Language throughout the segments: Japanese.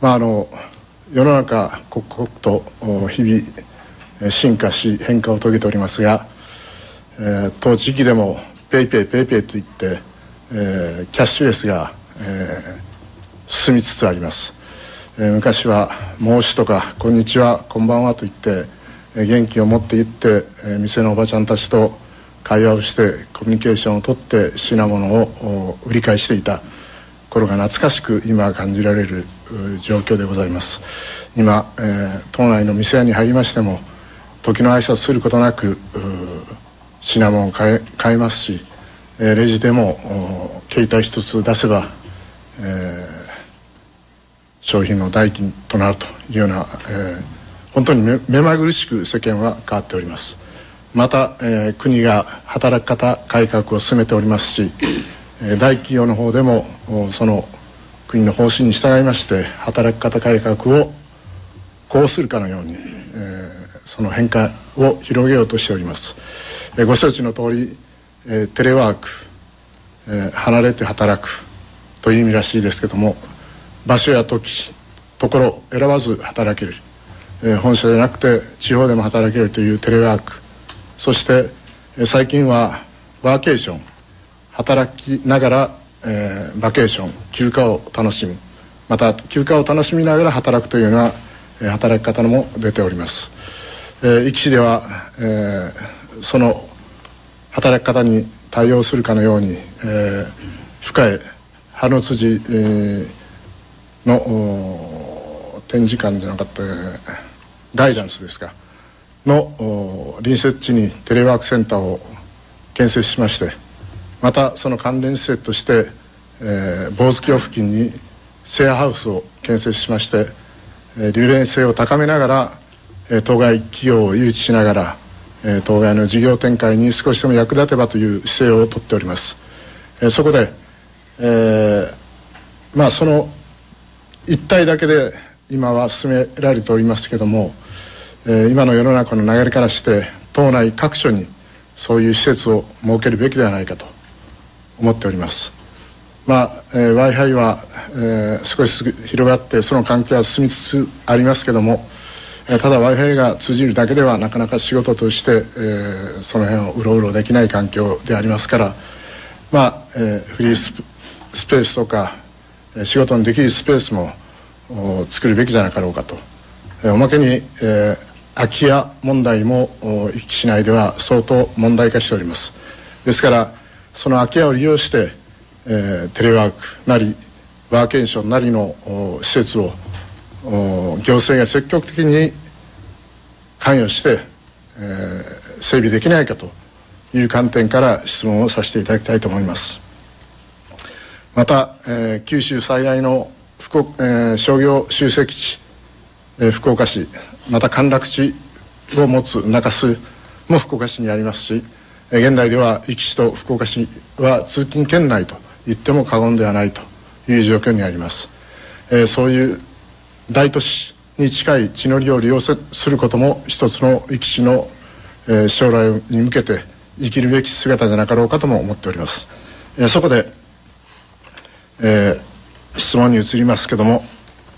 世の中刻々と日々進化し変化を遂げておりますが、当地域でもペイペイペイペイといって、キャッシュレスが、進みつつあります。昔は申しとかこんにちはこんばんはと言って元気を持って行って、店のおばちゃんたちと会話をしてコミュニケーションをとって品物を売り買いしていた頃が懐かしく今感じられる状況でございます。今、島内の店屋に入りましても時の挨拶することなく品物を買えますし、レジでも携帯一つ出せば、商品の代金となるというような、本当に目まぐるしく世間は変わっております。また、国が働き方改革を進めておりますし、大企業の方でもその国の方針に従いまして働き方改革をこうするかのように、その変化を広げようとしております。ご承知の通り、テレワーク、離れて働くという意味らしいですけども、場所や時ところ選ばず働ける、本社でなくて地方でも働けるというテレワーク、そして、最近はワーケーション、働きながら、バケーション、休暇を楽しむ、また休暇を楽しみながら働くというような、働き方も出ております。壱岐市では、その働き方に対応するかのように、深江春の辻、の展示館じゃなかったガイダンスですかの隣接地にテレワークセンターを建設しまして、またその関連施設として、坊主峡付近にシェアハウスを建設しまして、利便性を高めながら、当該企業を誘致しながら、当該の事業展開に少しでも役立てばという姿勢をとっております。そこで、その一体だけで今は進められておりますけども、今の世の中の流れからして島内各所にそういう施設を設けるべきではないかと思っております。Wi-Fi は、少し広がってその関係は進みつつありますけども、ただ Wi-Fi が通じるだけではなかなか仕事として、その辺をうろうろできない環境でありますから、フリースペースとか仕事のできるスペースも作るべきじゃなかろうかと。おまけに、空き家問題も壱岐市内では相当問題化しております。ですからその空き家を利用して、テレワークなりワーケーションなりの施設を行政が積極的に関与して、整備できないかという観点から質問をさせていただきたいと思います。また、九州最大の商業集積地、福岡市、また陥落地を持つ中洲も福岡市にありますし、現代では壱岐市と福岡市は通勤圏内と言っても過言ではないという状況にあります。そういう大都市に近い地の利を利用することも一つの壱岐市の、将来に向けて生きるべき姿じゃなかろうかとも思っております。そこで、質問に移りますけども、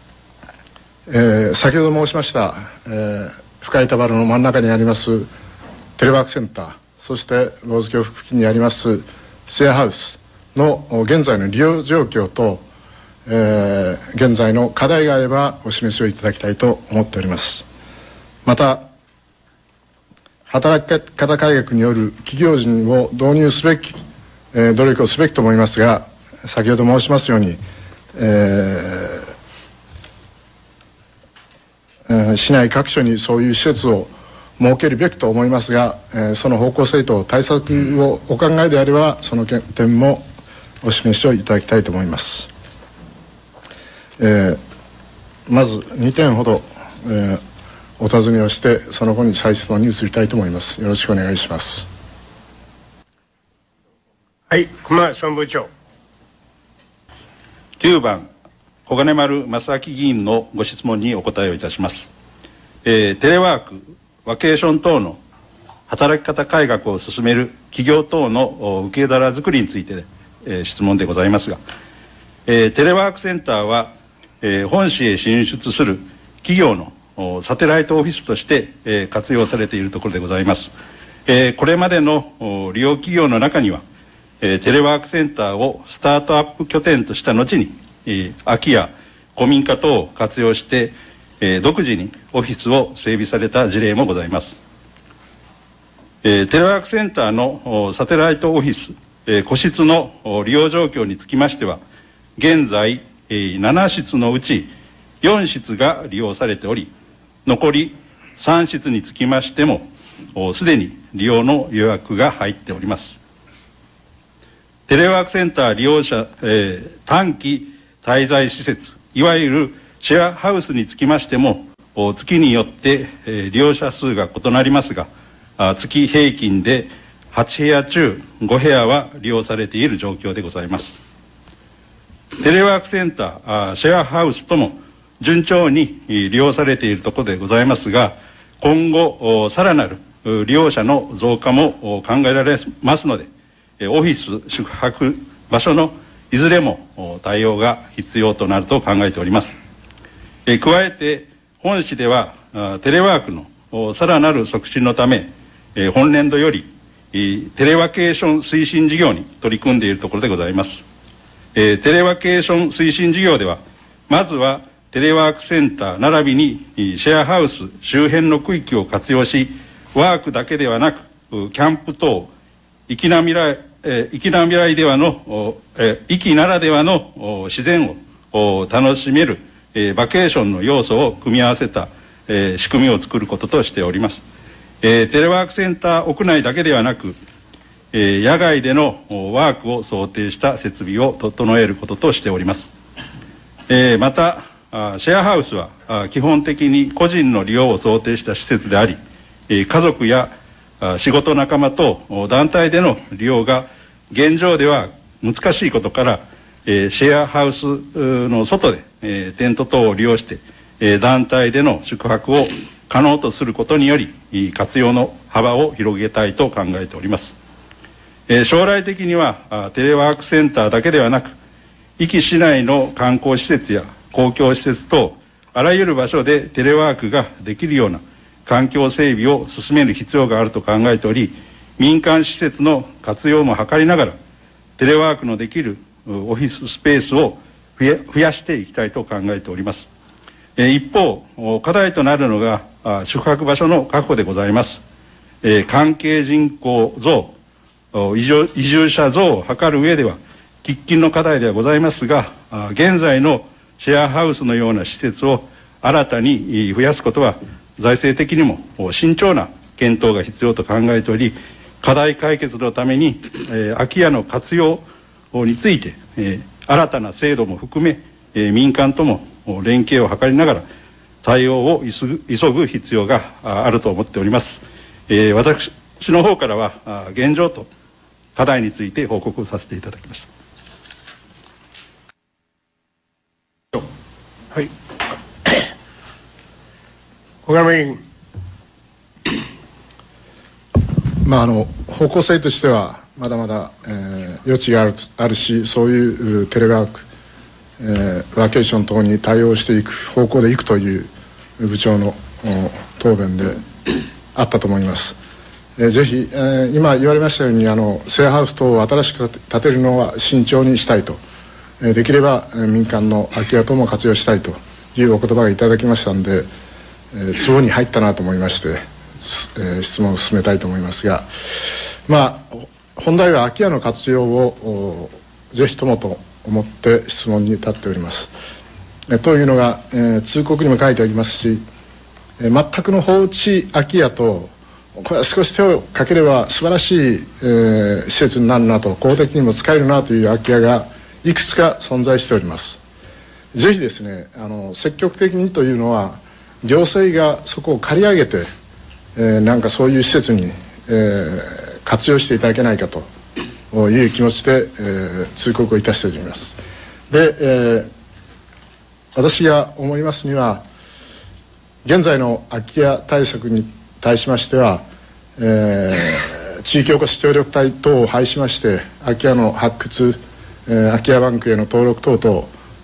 先ほど申しました、深井田原の真ん中にありますテレワークセンター、そして坊主峡付近にありますシェアハウスの現在の利用状況と、現在の課題があればお示しをいただきたいと思っております。また働き方改革による企業人を導入すべき、努力をすべきと思いますが、先ほど申しますように、市内各所にそういう施設を設けるべきと思いますが、その方向性と対策をお考えであればその点もお示しをいただきたいと思います。まず2点ほど、お尋ねをしてその後に再質問に移りたいと思います。よろしくお願いします。 はい、駒総務部長。 9番小金丸正明議員のご質問にお答えをいたします。テレワーク、ワーケーション等の働き方改革を進める企業等の受け皿づくりについて、質問でございますが、テレワークセンターは、 本市へ進出する企業のサテライトオフィスとして、活用されているところでございます。これまでの利用企業の中には、テレワークセンターをスタートアップ拠点とした後に、空き家、古民家等を活用して、独自にオフィスを整備された事例もございます。テレワークセンターのサテライトオフィス、個室の利用状況につきましては、現在、7室のうち4室が利用されており、残り3室につきましても、すでに利用の予約が入っております。テレワークセンター利用者、短期滞在施設、いわゆるシェアハウスにつきましても、月によって、利用者数が異なりますが、月平均で8部屋中5部屋は利用されている状況でございます。テレワークセンター、シェアハウスとも順調に利用されているところでございますが、今後さらなる利用者の増加も考えられますので、オフィス宿泊場所のいずれも対応が必要となると考えております。加えて本市ではテレワークのさらなる促進のため、本年度よりテレワケーション推進事業に取り組んでいるところでございます。テレワケーション推進事業では、まずはテレワークセンター並びにシェアハウス周辺の区域を活用し、ワークだけではなくキャンプ等域ならではの自然を楽しめるバケーションの要素を組み合わせた仕組みを作ることとしております。テレワークセンター屋内だけではなく、野外でのワークを想定した設備を整えることとしております。またシェアハウスは基本的に個人の利用を想定した施設であり、家族や仕事仲間と団体での利用が現状では難しいことから、シェアハウスの外でテント等を利用して団体での宿泊を可能とすることにより活用の幅を広げたいと考えております。将来的にはテレワークセンターだけではなく、壱岐市内の観光施設や公共施設等あらゆる場所でテレワークができるような環境整備を進める必要があると考えており、民間施設の活用も図りながらテレワークのできるオフィススペースを増やしていきたいと考えております。一方、課題となるのが宿泊場所の確保でございます。関係人口増、移住者増を図る上では喫緊の課題ではございますが、現在のシェアハウスのような施設を新たに増やすことは財政的にも慎重な検討が必要と考えており、課題解決のために空き家の活用について新たな制度も含め民間とも連携を図りながら対応を急ぐ必要があると思っております。私の方からは現状と課題について報告をさせていただきました。 はい。小川委員。 方向性としてはまだまだ、余地があるし、そういうテレワーク、ワーケーション等に対応していく方向でいくという部長の答弁であったと思います。ぜひ、今言われましたようにシェアハウス等を新しく建てるのは慎重にしたいと、できれば民間の空き家等も活用したいというお言葉がいただきましたので、ツボに入ったなと思いまして、質問を進めたいと思いますが、本題は空き家の活用をぜひともと思って質問に立っております。というのが、通告にも書いてありますし、全くの放置空き家と、これは少し手をかければ素晴らしい、施設になるなと、公的にも使えるなという空き家がいくつか存在しております。ぜひですね、積極的にというのは行政がそこを借り上げて、なんかそういう施設に、活用していただけないかという気持ちで、通告をいたしております。で、私が思いますには、現在の空き家対策に対しましては、地域おこし協力隊等を廃しまして、空き家の発掘、空き家バンクへの登録等々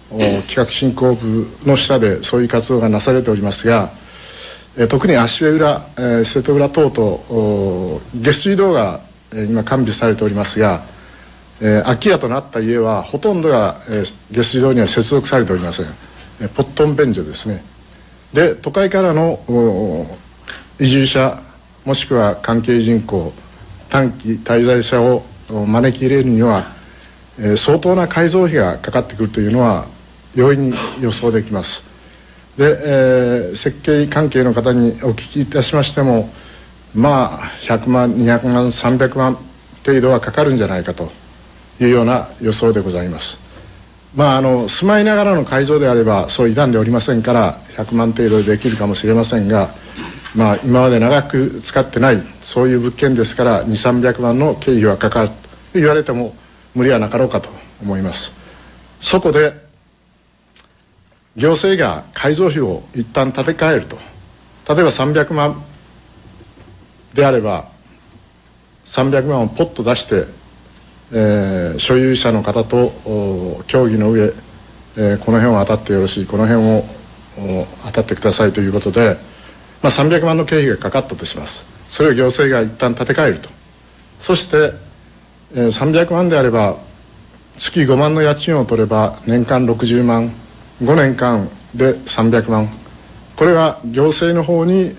企画振興部の下でそういう活動がなされておりますが、特に足上裏、瀬戸浦等々下水道が今完備されておりますが、空き家となった家はほとんどが、下水道には接続されておりません。ポットン便所ですね。で、都会からの移住者もしくは関係人口、短期滞在者を招き入れるには、相当な改造費がかかってくるというのは容易に予想できます。で、設計関係の方にお聞きいたしましても、100万200万300万程度はかかるんじゃないかというような予想でございます。住まいながらの改造であればそう傷んでおりませんから100万程度でできるかもしれませんが、今まで長く使ってないそういう物件ですから200、300万の経費はかかると言われても無理はなかろうかと思います。そこで行政が改造費を一旦立て替えると、例えば300万であれば300万をポッと出して、所有者の方と協議の上、この辺を当たってよろしい、この辺を当たってくださいということで、300万の経費がかかったとします。それを行政が一旦立て替えると。そして、300万であれば月5万の家賃を取れば年間60万、5年間で300万、これは行政の方に、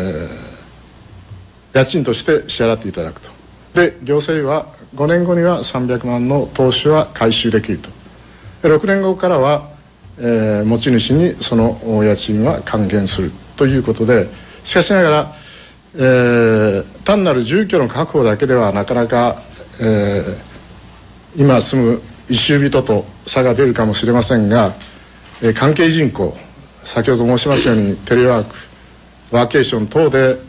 家賃として支払っていただくと。で、行政は5年後には300万の投資は回収できると。で、6年後からは、持ち主にその家賃は還元するということで、しかしながら、単なる住居の確保だけではなかなか、今住む一州人と差が出るかもしれませんが、関係人口、先ほど申しましたようにテレワーク、ワーケーション等で、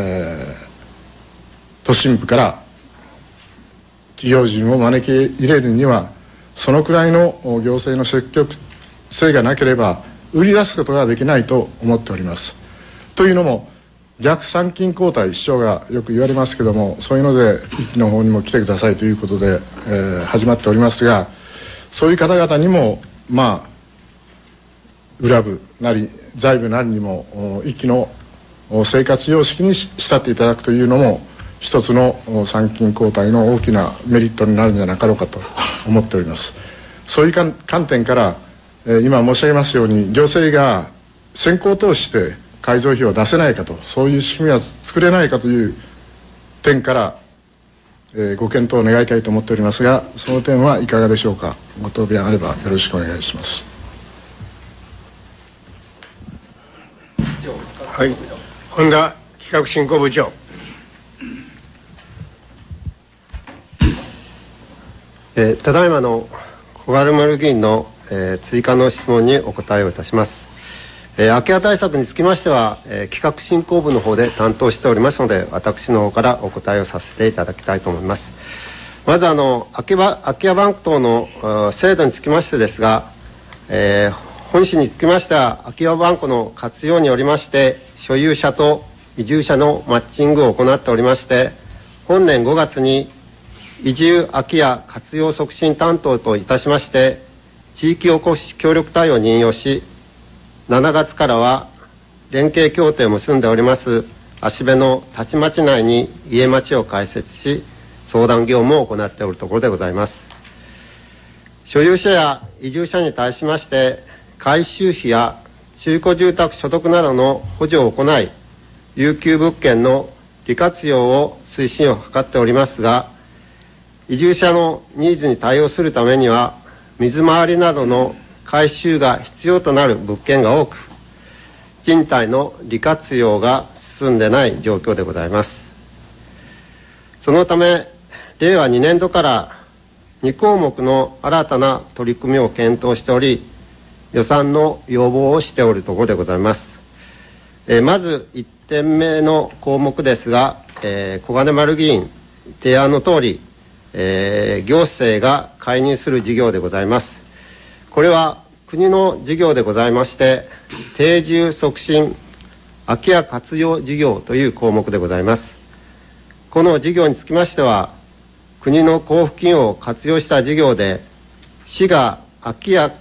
都心部から企業人を招き入れるにはそのくらいの行政の積極性がなければ売り出すことができないと思っております。というのも逆参勤交代、市長がよく言われますけども、そういうので一期の方にも来てくださいということで、始まっておりますが、そういう方々にも裏部なり財部なりにも一期の生活様式に仕立っていただくというのも一つの参勤交代の大きなメリットになるんじゃなかろうかと思っております。そういう観点から、今申し上げますように行政が先行投資して改造費を出せないかと、そういう仕組みは作れないかという点から、ご検討を願いたいと思っておりますが、その点はいかがでしょうか。ご答弁あればよろしくお願いします。 はい、本田企画振興部長。 ただいまの小軽丸議員の、追加の質問にお答えをいたします。空き家対策につきましては、企画振興部の方で担当しておりますので、私の方からお答えをさせていただきたいと思います。まず空き家バンク等の制度につきましてですが、本市につきましては空き家バンクの活用によりまして所有者と移住者のマッチングを行っておりまして、本年5月に移住空き家活用促進担当といたしまして地域おこし協力隊を任用し、7月からは連携協定を結んでおります芦部の立ち町内に家町を開設し、相談業務を行っておるところでございます。所有者や移住者に対しまして改修費や中古住宅所得などの補助を行い、遊休物件の利活用を推進を図っておりますが、移住者のニーズに対応するためには水回りなどの改修が必要となる物件が多く、賃貸の利活用が進んでない状況でございます。そのため令和2年度から2項目の新たな取り組みを検討しており、予算の要望をしておるところでございます。まず1点目の項目ですが、小金丸議員提案の通り、行政が介入する事業でございます。これは国の事業でございまして、定住促進空き家活用事業という項目でございます。この事業につきましては、国の交付金を活用した事業で、市が空き家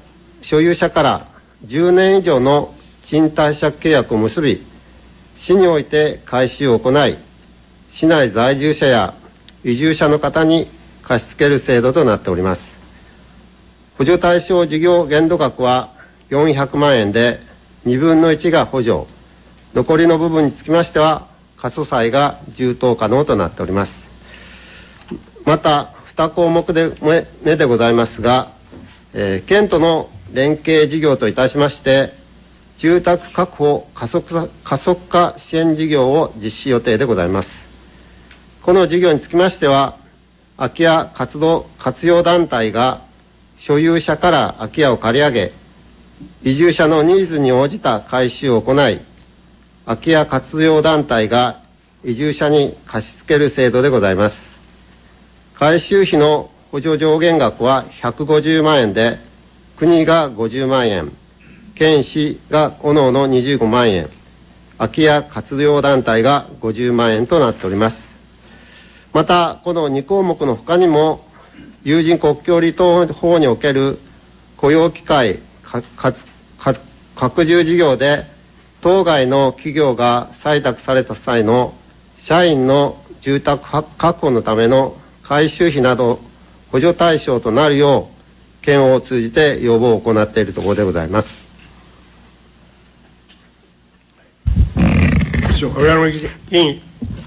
所有者から10年以上の賃貸借契約を結び、市において改修を行い、市内在住者や移住者の方に貸し付ける制度となっております。補助対象事業限度額は400万円で2分の1が補助、残りの部分につきましては過疎債が充当可能となっております。また2項目目でございますが、県との連携事業といたしまして住宅確保加速化支援事業を実施予定でございます。この事業につきましては空き家活用団体が所有者から空き家を借り上げ、移住者のニーズに応じた改修を行い、空き家活用団体が移住者に貸し付ける制度でございます。改修費の補助上限額は150万円で、国が50万円、県市が各々25万円、空き家活用団体が50万円となっております。また、この2項目の他にも、有人国境離島法における雇用機会拡充事業で、当該の企業が採択された際の社員の住宅確保のための改修費など補助対象となるよう県を通じて要望を行っているところでございます。 小山議員。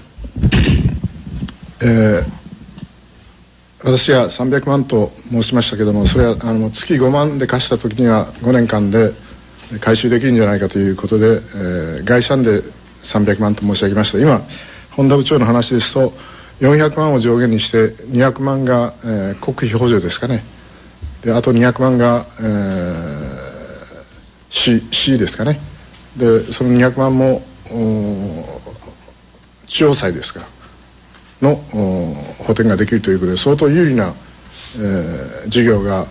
私が300万と申しましたけども、それは月5万で貸した時には5年間で回収できるんじゃないかということで、概算で300万と申し上げました。今本田部長の話ですと400万を上限にして200万が、国費補助ですかね。であと200万が、市ですかね。でその200万も地方債ですかの補填ができるということで、相当有利な、事業が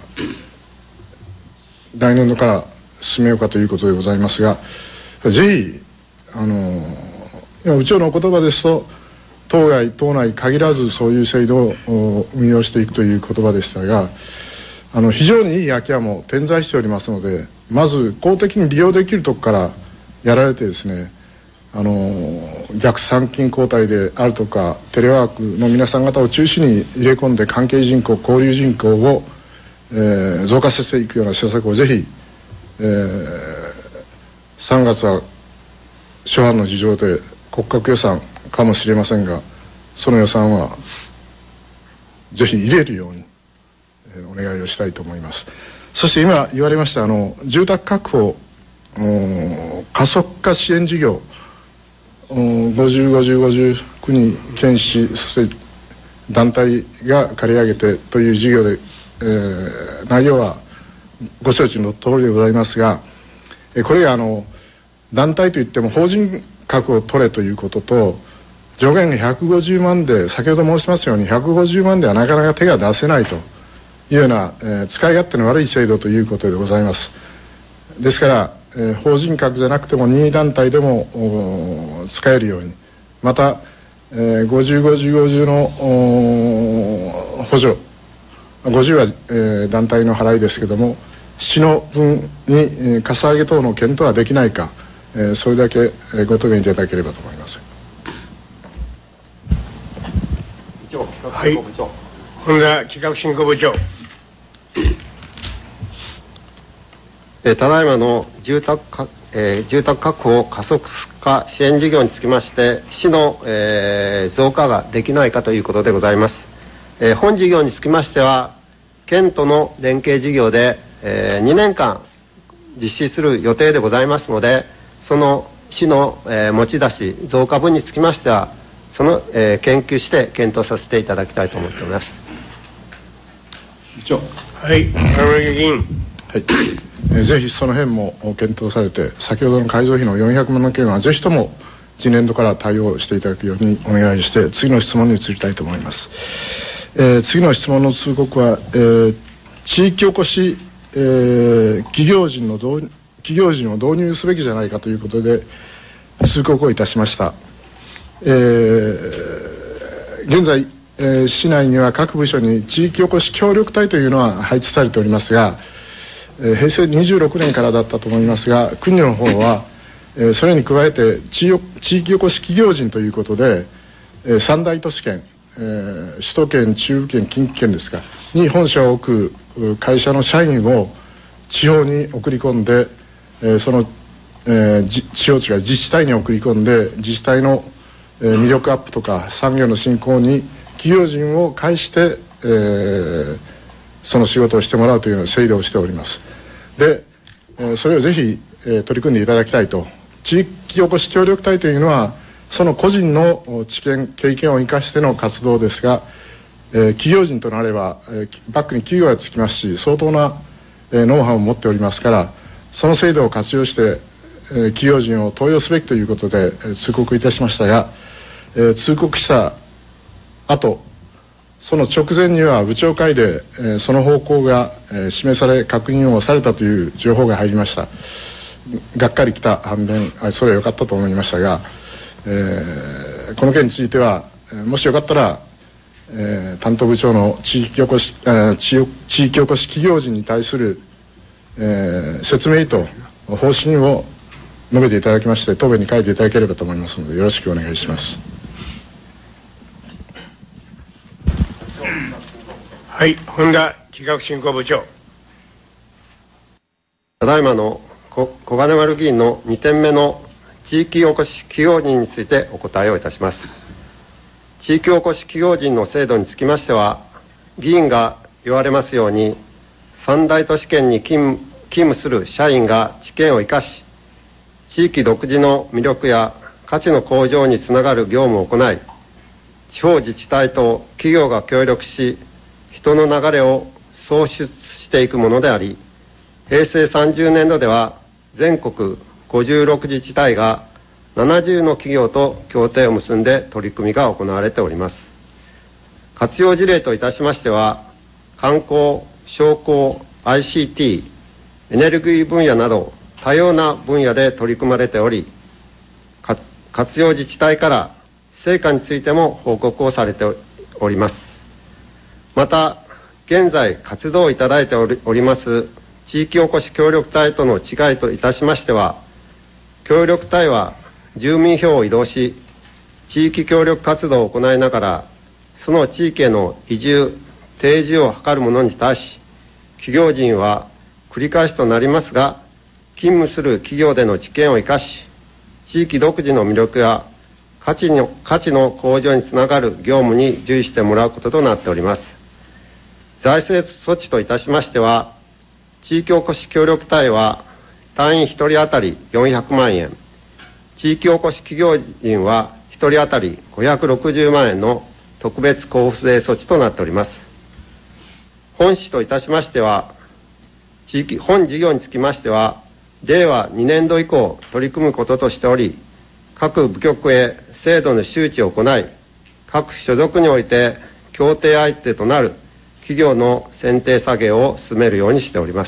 来年度から進めようかということでございますが、ぜひ今部長のお言葉ですと当該党内限らずそういう制度を運用していくという言葉でしたが、非常にいい空き家も点在しておりますので、まず公的に利用できるところからやられてですね、逆参勤交代であるとかテレワークの皆さん方を中心に入れ込んで関係人口交流人口を、増加させていくような施策をぜひ、3月は諸般の事情で国家予算かもしれませんが、その予算はぜひ入れるように、お願いをしたいと思います。そして今言われました住宅確保加速化支援事業、50国県市そして団体が借り上げてという事業で、内容はご承知の通りでございますが、これが団体といっても法人格を取れということと、上限が150万で先ほど申しますように150万ではなかなか手が出せないというような、使い勝手の悪い制度ということでございます。ですから、法人格じゃなくても任意団体でも使えるように、また、50の補助50は、団体の払いですけども市の分に、かさ上げ等の検討はできないか、それだけ、ご答弁いただければと思います。 はい、本田企画振興部長。 ただいまの住宅確保加速化支援事業につきまして市の、増加ができないかということでございます。本事業につきましては県との連携事業で、2年間実施する予定でございますので、その市の、持ち出し増加分につきましてはその、研究して検討させていただきたいと思っております。 部長。 はい、山木議員。 はい、ぜひその辺も検討されて、先ほどの改造費の400万の件はぜひとも次年度から対応していただくようにお願いして、次の質問に移りたいと思います。次の質問の通告は、地域おこし、企業人を導入すべきじゃないかということで通告をいたしました。現在、市内には各部署に地域おこし協力隊というのは配置されておりますが、 平成26年からだったと思いますが、国の方は、それに加えて地域おこし企業人ということで、三大都市圏、首都圏、中部圏、近畿圏ですかに本社を置く会社の社員を地方に送り込んで、その、地方地が自治体に送り込んで、自治体の、魅力アップとか産業の振興に企業人を介して、その仕事をしてもらうというような制度をしております。で、それをぜひ、取り組んでいただきたいと。地域おこし協力隊というのはその個人の知見経験を生かしての活動ですが、企業人となれば、バックに企業がつきますし、相当な、ノウハウを持っておりますから、その制度を活用して、企業人を登用すべきということで、通告いたしましたが、通告した後、その直前には部長会で、その方向が、示され確認をされたという情報が入りました。がっかりきた反面、それは良かったと思いましたが、この件については、もしよかったら、担当部長の地域おこし企業人に対する、説明と方針を述べていただきまして、答弁に書いていただければと思いますので、よろしくお願いします。 はい、本田企画振興部長。 ただいまの小金丸議員の2点目の地域おこし企業人についてお答えをいたします。地域おこし企業人の制度につきましては、議員が言われますように、三大都市圏に勤務する社員が知見を生かし、地域独自の魅力や価値の向上につながる業務を行い、地方自治体と企業が協力し、人の流れを創出していくものであり、平成30年度では全国56自治体が70の企業と協定を結んで取り組みが行われております。活用事例といたしましては、観光、商工、ICT、エネルギー分野など多様な分野で取り組まれており、活用自治体から成果についても報告をされております。また、現在活動をいただいております地域おこし協力隊との違いといたしましては、協力隊は住民票を移動し、地域協力活動を行いながら、その地域への移住、定住を図る者に対し、企業人は繰り返しとなりますが、勤務する企業での知見を生かし、地域独自の魅力や価値の向上につながる業務に従事してもらうこととなっております。財政措置といたしましては、地域おこし協力隊は単位1人当たり400万円、地域おこし企業人は1人当たり560万円の特別交付税措置となっております。本市といたしましては、本事業につきましては、令和2年度以降取り組むこととしており、各部局へ制度の周知を行い、各所属において協定相手となる企業の選定作業を進めるようにしております。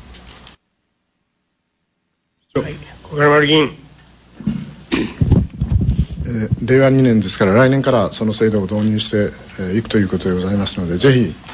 はい、小金丸議員。 令和2年ですから、来年からその制度を導入していくということでございますので、ぜひ、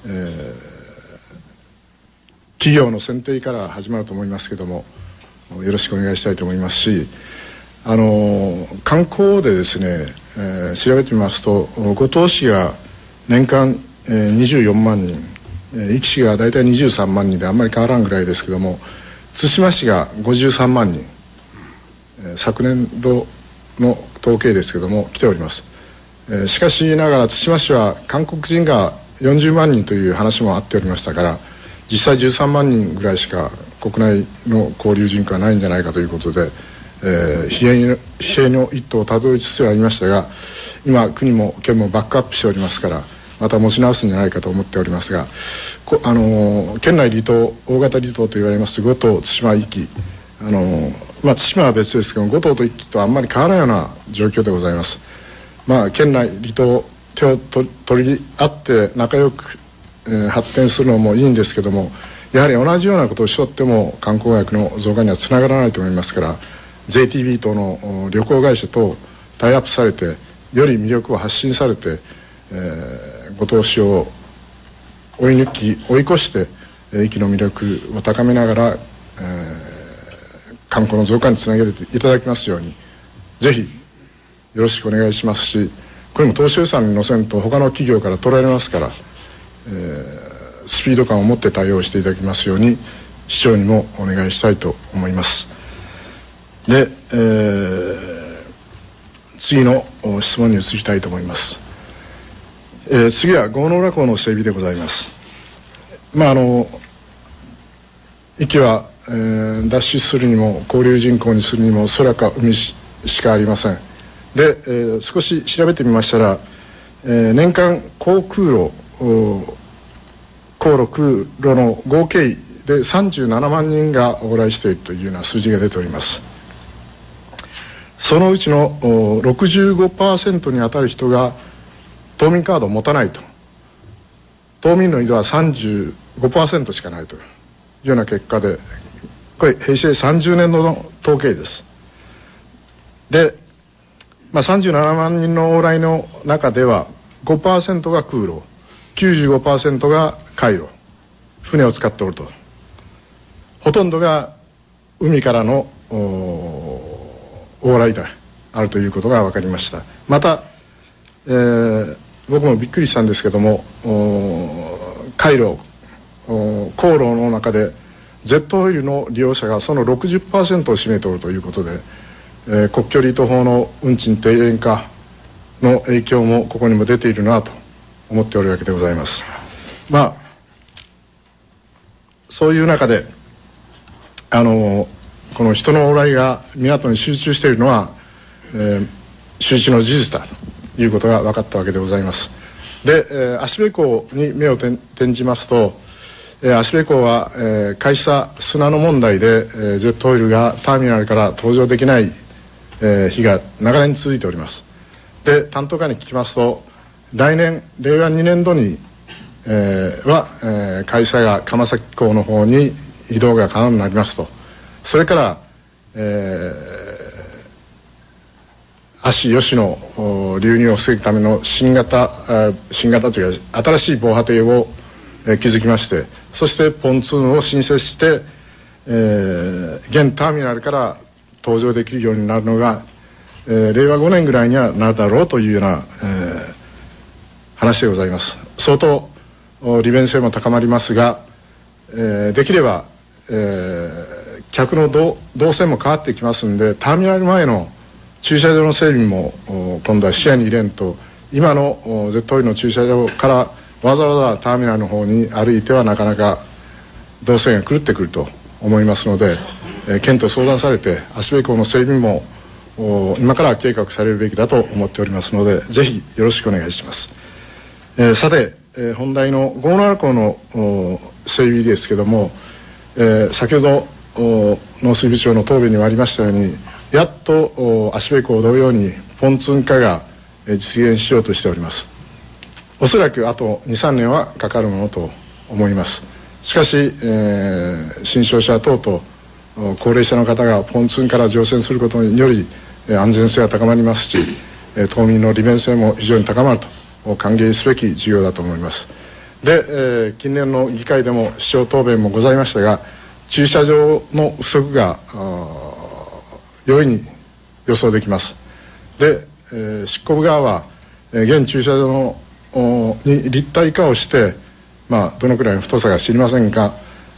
企業の選定から始まると思いますけども、よろしくお願いしたいと思いますし、観光でですね、調べてみますと、五島市が年間24万人、壱岐市が大体23万人であんまり変わらんぐらいですけども、対馬市が53万人、昨年度の統計ですけども来ております。しかしながら対馬市は韓国人が40万人という話もあっておりましたから、実際13万人ぐらいしか国内の交流人口はないんじゃないかということで、疲弊の一途をたどりつつありましたが、今国も県もバックアップしておりますから、また持ち直すんじゃないかと思っておりますが、県内離島、大型離島と言われます五島、対馬、壱岐、対馬は別ですけども、五島と壱岐とあんまり変わらないような状況でございます。県内離島手を取り合って仲良く、発展するのもいいんですけども、やはり同じようなことをしとっても観光客の増加にはつながらないと思いますから、 JTB 等の旅行会社とタイアップされて、より魅力を発信されて、ご当市を追い越して駅の魅力を高めながら、観光の増加につなげていただきますようにぜひよろしくお願いしますし、これも当初予算に乗せんと他の企業から取られますから、スピード感を持って対応していただきますように市長にもお願いしたいと思います。で、次の質問に移りたいと思います。次は郷ノ浦港の整備でございます。駅は、脱出するにも交流人口にするにも空か海しかありません。で、少し調べてみましたら、年間航路空路の合計で37万人が往来しているというような数字が出ております。そのうちの 65% に当たる人が島民カードを持たないと。島民の移動は 35% しかないというような結果で、これ平成30年度の統計です。で、37万人の往来の中では 5% が空路、95% が海路、船を使っておると。ほとんどが海からの往来であるということが分かりました。また、僕もびっくりしたんですけども、海路、航路の中でジェットオイルの利用者がその 60% を占めておるということで、国距離途方の運賃低廉化の影響もここにも出ているなと思っておるわけでございます。そういう中でこの人の往来が港に集中しているのは、周知の事実だということが分かったわけでございます。で、芦部港に目を転じますと、芦部港は、海砂砂の問題で、ジェットオイルがターミナルから搭乗できない、日が長年続いております。で、担当課に聞きますと、来年令和2年度に、海砂が釜崎港の方に移動が可能になりますと。それから、足吉の流入を防ぐための新型というか新しい防波堤を築きまして、そしてポンツーンを新設して、現ターミナルから搭乗できるようになるのが、令和5年ぐらいにはなるだろうというような、話でございます。相当利便性も高まりますが、できれば、客の動線も変わってきますんで、ターミナル前の駐車場の整備も今度は視野に入れんと、今のジェットオイルの駐車場からわざわざターミナルの方に歩いてはなかなか動線が狂ってくると思いますので、県と相談されて芦部港の整備も今から計画されるべきだと思っておりますので、ぜひよろしくお願いします。さて、本題の郷ノ原港の整備ですけども、先ほど農水部長の答弁にもありましたように、やっと芦部港同様にポンツーン化が実現しようとしております。おそらくあと 2,3 年はかかるものと思います。しかし、新商者等々高齢者の方がポンツーンから乗船することにより安全性が高まりますし、島民の利便性も非常に高まると歓迎すべき事業だと思います。で、近年の議会でも市長答弁もございましたが、駐車場の不足が容易に予想できます。で、執行部側は、現駐車場に立体化をして、どのくらいの太さか知りませんが、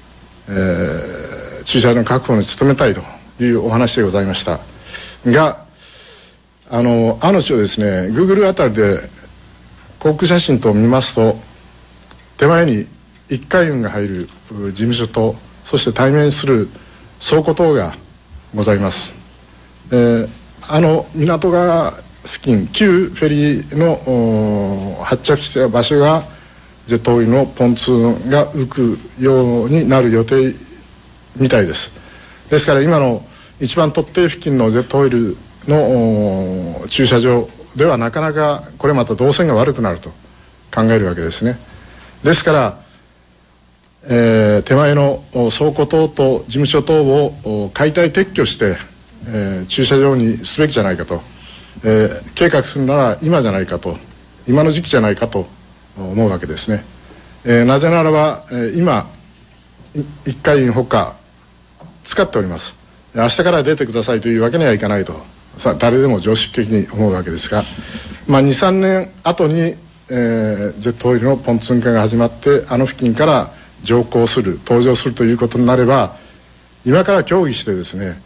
駐車場の確保に努めたいというお話でございましたが、あの地をですね、Google あたりで航空写真等を見ますと、手前に1階運が入る事務所と、そして対面する倉庫等がございます。港側付近、旧フェリーの発着した場所がジェットオイルのポンツーンが浮くようになる予定みたいです。ですから今の一番突堤付近のジェットオイルの駐車場ではなかなかこれまた動線が悪くなると考えるわけですね。ですから、手前の倉庫等と事務所等を解体撤去して、駐車場にすべきじゃないかと、計画するなら今じゃないかと、今の時期じゃないかと思うわけですね。なぜならば、今 1階員ほか使っております。明日から出てくださいというわけにはいかないと誰でも常識的に思うわけですが、2、3年後に、ジェットオイルのポンツン化が始まって付近から乗降する登場するということになれば、今から協議してですね、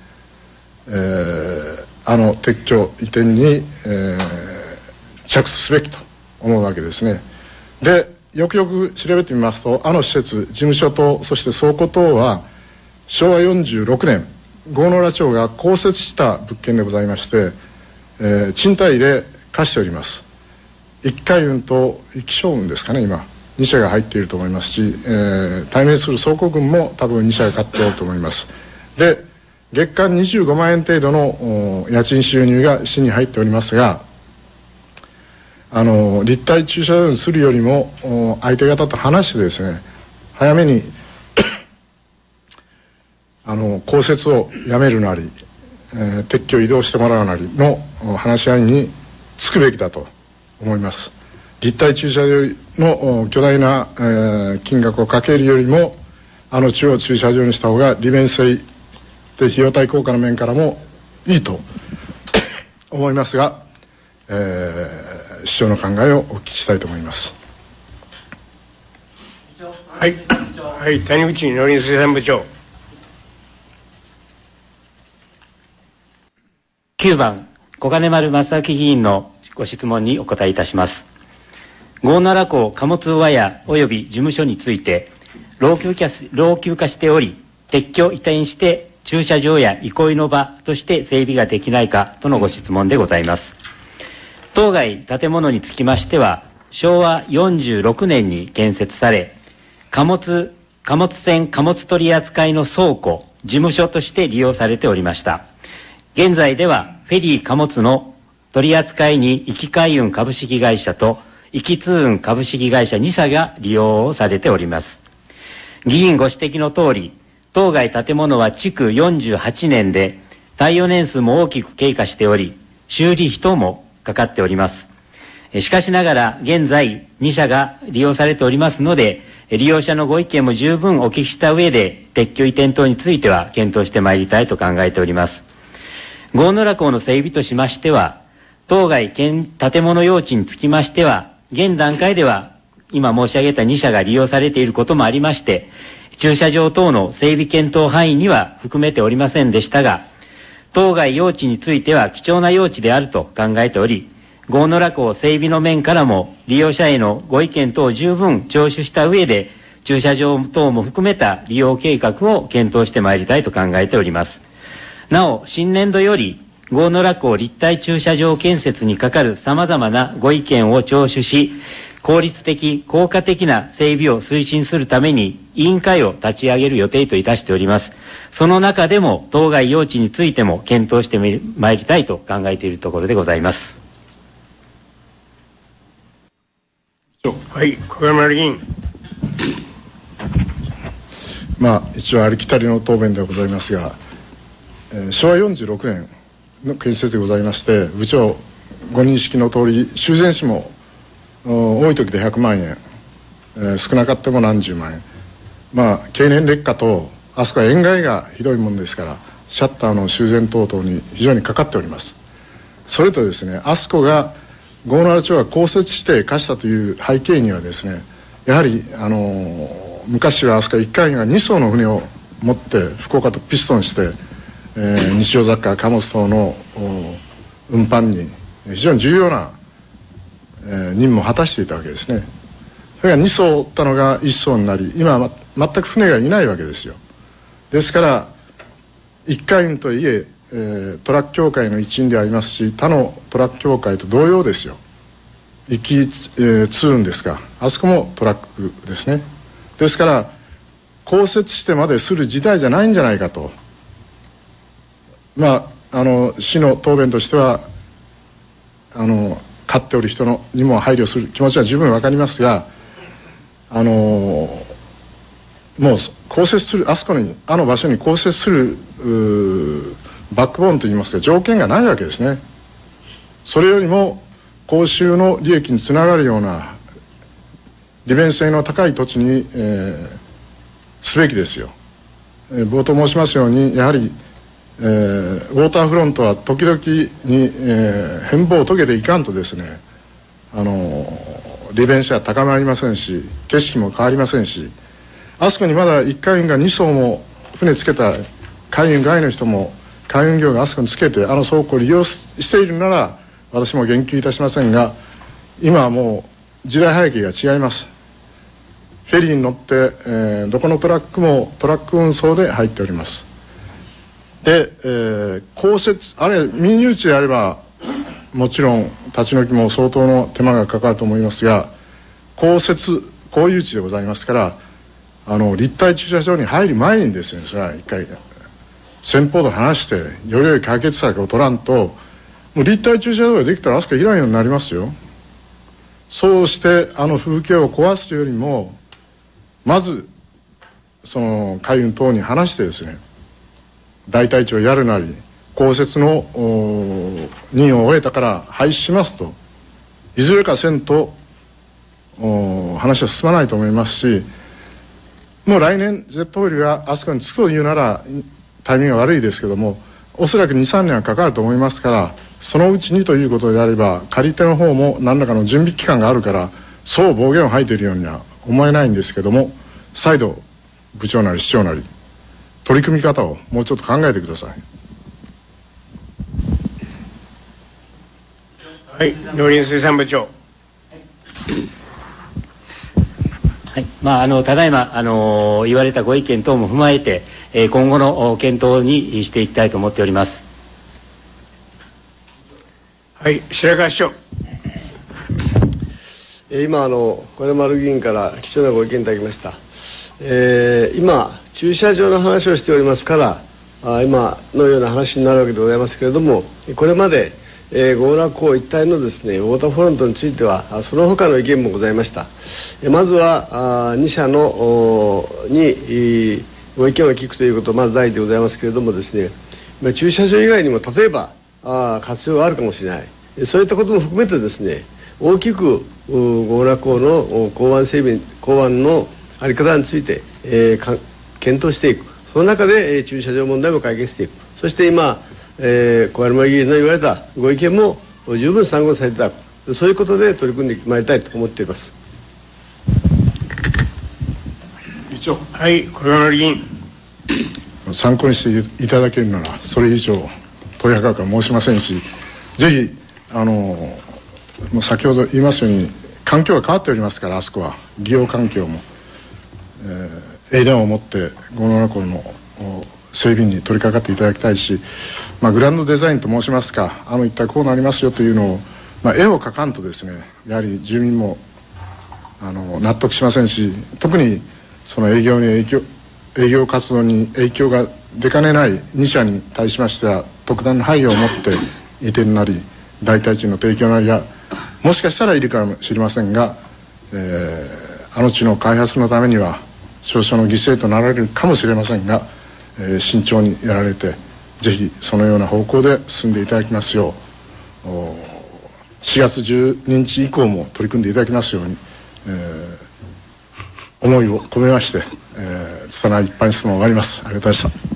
撤去移転に、着手すべきと思うわけですね。でよくよく調べてみますと、施設、事務所とそして倉庫等は昭和46年郷ノ浦町が公設した物件でございまして、賃貸で貸しております。一海運と一気商運ですかね、今2社が入っていると思いますし、対面する倉庫群も多分2社が買っておると思います。で月間25万円程度の家賃収入が市に入っておりますが、立体駐車場にするよりも相手方と話してですね、早めに公設をやめるなり、撤去移動してもらうなりの話し合いにつくべきだと思います。立体駐車場の巨大な、金額をかけるよりも地を駐車場にした方が利便性で費用対効果の面からもいいと思いますが、市長の考えをお聞きしたいと思います。 はい、はい、谷口農林水産部長。 9番小金丸正明議員のご質問にお答えいたします。郷ノ原港貨物ワヤおよび事務所について老朽化しており、撤去移転して駐車場や憩いの場として整備ができないかとのご質問でございます。当該建物につきましては昭和46年に建設され、貨物船貨物取扱いの倉庫事務所として利用されておりました。現在ではフェリー貨物の取り扱いに壱岐海運株式会社と壱岐通運株式会社2社が利用をされております。議員ご指摘の通り、当該建物は築48年で耐用年数も大きく経過しており、修理費等もかかっております。しかしながら現在2社が利用されておりますので、利用者のご意見も十分お聞きした上で撤去移転等については検討してまいりたいと考えております。郷ノ原港の整備としましては、当該建物用地につきましては、現段階では今申し上げた2社が利用されていることもありまして、駐車場等の整備検討範囲には含めておりませんでしたが、当該用地については貴重な用地であると考えており、郷ノ原港整備の面からも利用者へのご意見等を十分聴取した上で、駐車場等も含めた利用計画を検討してまいりたいと考えております。なお、新年度より郷ノ原港立体駐車場建設にかかる様々なご意見を聴取し、効率的、効果的な整備を推進するために委員会を立ち上げる予定といたしております。その中でも当該用地についても検討してまいりたいと考えているところでございます。 はい、小金丸議員。 一応ありきたりの答弁ではございますが、昭和46年の建設でございまして、部長ご認識の通り修繕費も多い時で100万円、少なかったも何十万円、経年劣化とあそこは塩害がひどいものですから、シャッターの修繕等々に非常にかかっております。それとですね、あそこが郷ノ原町が公設して貸したという背景にはですね、やはり昔はあそこは一回には2艘の船を持って福岡とピストンして、日用雑貨貨物等の運搬に非常に重要な、任務を果たしていたわけですね。それが2艘おったのが1艘になり、今は全く船がいないわけですよ。ですから一海運といえトラック協会の一員でありますし、他のトラック協会と同様ですよ。壱岐通運ですが、あそこもトラックですね。ですから公設してまでする時代じゃないんじゃないかと、市の答弁としては買っておる人にも配慮する気持ちは十分わかりますが、もう公設する、あそこに場所に公設するバックボーンといいますか条件がないわけですね。それよりも公衆の利益につながるような利便性の高い土地に、 すべきですよ。冒頭申しますようにやはり、ウォーターフロントは時々に、変貌を遂げていかんとですね、利便性は高まりませんし、景色も変わりませんし、あそこにまだ一海運が2艘も船つけた海運外の人も海運業があそこにつけて倉庫を利用しているなら私も言及いたしませんが、今はもう時代背景が違います。フェリーに乗って、どこのトラックもトラック運送で入っております。で、降雪あれ民有地であればもちろん立ち退きも相当の手間がかかると思いますが、公有地でございますから立体駐車場に入る前にですね、それは一回先方と話してより良い解決策を取らんと、もう立体駐車場ができたらあそこいらんようになりますよ。そうして風景を壊すというよりも、まずその海運等に話してですね、代替地をやるなり降雪の任を終えたから廃止しますといずれかせんと話は進まないと思いますし、もう来年ジェットオイルがあそこに着くというならタイミングが悪いですけども、おそらく 2,3 年はかかると思いますから、そのうちにということであれば借り手の方も何らかの準備期間があるからそう暴言を吐いているようには思えないんですけども、再度部長なり市長なり取り組み方をもうちょっと考えてください。 はい、農林水産部長。 はい、ただいま言われたご意見等も踏まえて、今後の検討にしていきたいと思っております。 はい、白川市長。 今小金丸議員から貴重なご意見いただきました。今駐車場の話をしておりますから今のような話になるわけでございますけれども、これまで強羅港一帯のですねウォーターフロントについてはその他の意見もございました。まずは2社のにご意見を聞くということまず第一でございますけれどもですね、駐車場以外にも例えば活用があるかもしれない、そういったことも含めてですね、大きく強羅港の港湾整備港湾の在り方について、検討していく。その中で、駐車場問題も解決していく。そして今、小山議員の言われたご意見も十分参考されていただく、そういうことで取り組んでまいりたいと思っています。 議長。はい、小山議員。 参考にしていただけるならそれ以上とやかくは申しませんし、ぜひもう先ほど言いますように環境が変わっておりますから、あそこは利用環境も、英断を持って強羅港の整備に取り掛かっていただきたいし、グランドデザインと申しますか、一体こうなりますよというのを、絵を描かんとですね、やはり住民も納得しませんし、特にその営業活動に影響が出かねない2社に対しましては特段の配慮を持って移転なり代替地の提供なりがもしかしたらいるかもしれませんが、地の開発のためには少々の犠牲となられるかもしれませんが、慎重にやられてぜひそのような方向で進んでいただきますよう、4月12日以降も取り組んでいただきますように、思いを込めまして、拙い一般質問を終わります。ありがとうございました。